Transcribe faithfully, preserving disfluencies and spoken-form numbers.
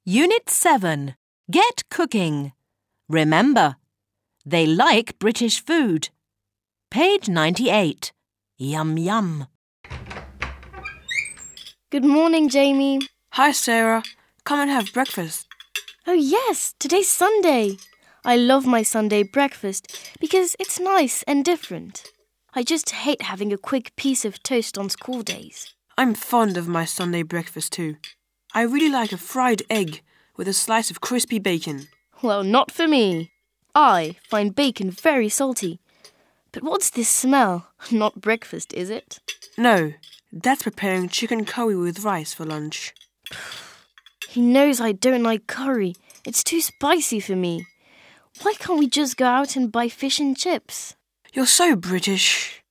Unit seven. Get cooking. Remember, they like British food. Page ninety-eight. Yum yum. Good morning, Jamie. Hi, Sarah. Come and have breakfast. Oh yes, today's Sunday. I love my Sunday breakfast because it's nice and different. I just hate having a quick piece of toast on school days. I'm fond of my Sunday breakfast too. I really like a fried egg with a slice of crispy bacon. Well, not for me. I find bacon very salty. But what's this smell? Not breakfast, is it? No, that's preparing chicken curry with rice for lunch. He knows I don't like curry. It's too spicy for me. Why can't we just go out and buy fish and chips? You're so British.